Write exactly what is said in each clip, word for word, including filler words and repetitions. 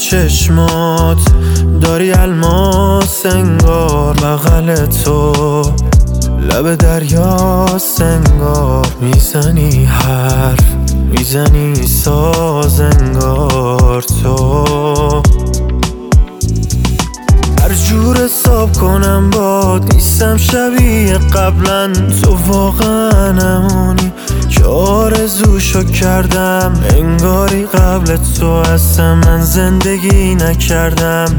چشمات داری الماس انگار، بغل تو لب دریا سنگار، میزنی حرف میزنی ساز انگار تو. هر جور حساب کنم باد نیستم شبیه قبلا، تو واقعا نمونی که آرزوشو کردم، انگاری قبل تو اصلا من زندگی نکردم.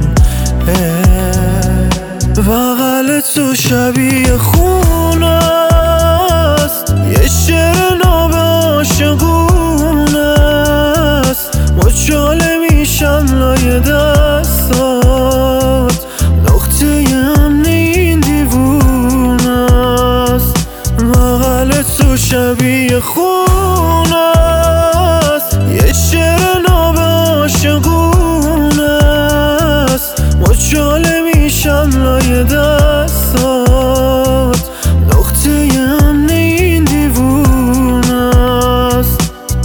بغل تو شبیه خونه است، یه شعر ناب عاشقونه است، مچاله میشم لای دستات، نقطه امن این دیوونه است. بغل تو شبیه خونه است، یه شعر ناب عاشقونه است، مچاله میشم لای دستات، نقطه امن این دیوونه است.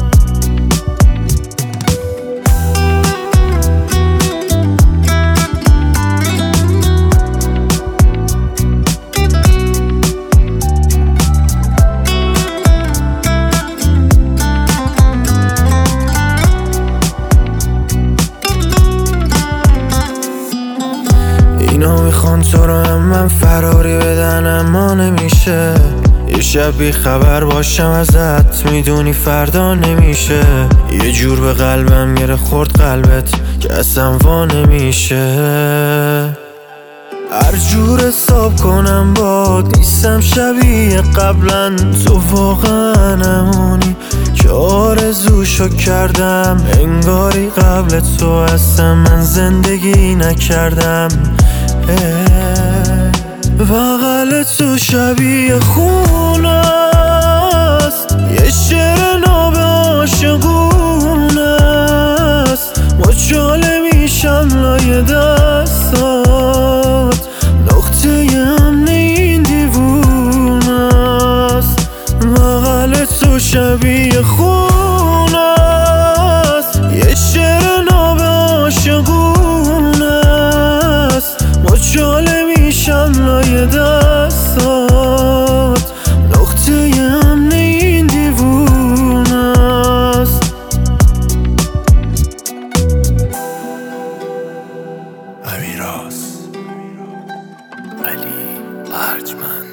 اینا میخوان تو رو هم من فراری بدن اما نمیشه، یه شب بی خبر باشم ازت میدونی فردا نمیشه، یه جور به قلبم گره خورد قلبت که اصلا وا نمیشه. هر جور حساب کنم باد نیستم شبیه قبلا، تو واقعا نمونی که آرزوشو کردم، انگاری قبل تو اصلا من زندگی نکردم. بغل تو شبیه خونه است، یه شعر ناب عاشقونه است، مچاله میشم لای دستات، نقطه امن این دیوونه است. بغل تو شبیه خونه است، یه شعر ناب عاشقونه است، مچاله میشم لای دستات، نقطه امن این دیوونه است. امیراز علی ارجمند.